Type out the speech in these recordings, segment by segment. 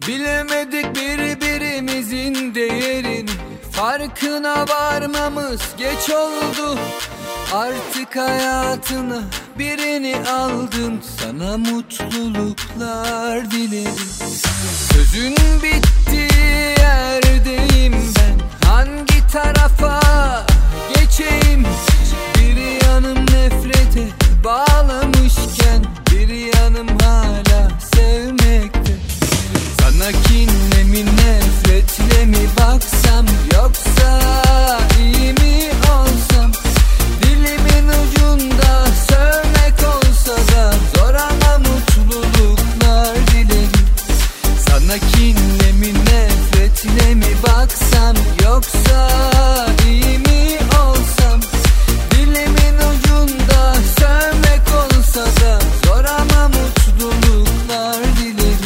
Bilemedik birbirimizin değerini, farkına varmamız geç oldu. Artık hayatına birini aldın, sana mutluluklar dilerim. Sözün bittiği yerdeyim ben, hangi tarafa geçeyim? Bir yanım nefrete bağlamışken, bir yanım hala sevmekte. Sana kinle mi nefretle mi baksam, yoksa iyi mi olsam? Dilimin ucunda sövmek olsa da zor ama mutluluklar dilerim. Sana kinle mi nefretle mi baksam, yoksa iyi mi olsam? Dilimin ucunda sövmek olsa da zor ama mutluluklar dilerim.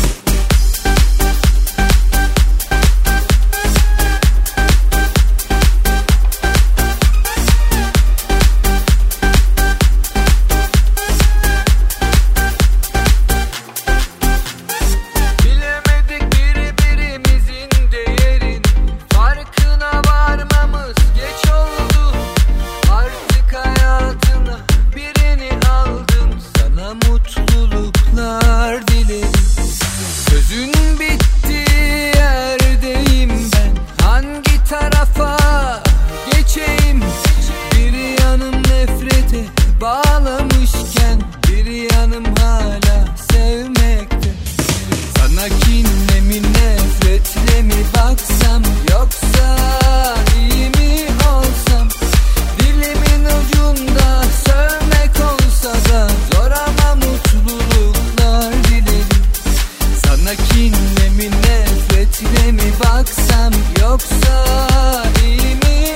Mutluluklar dilerim. Sözün bittiği yerdeyim ben, hangi tarafa geçeyim? Bir yanım nefrete bağlamışken, bir yanım hala sevmekte. Sana kinle mi nefretle mi baksam, yoksa iyi mi olsam? Dilimin ucunda sövmek olsa da zor ama mutluluklar dilerim. Sana kinle mi nefretle mi baksam, yoksa iyi mi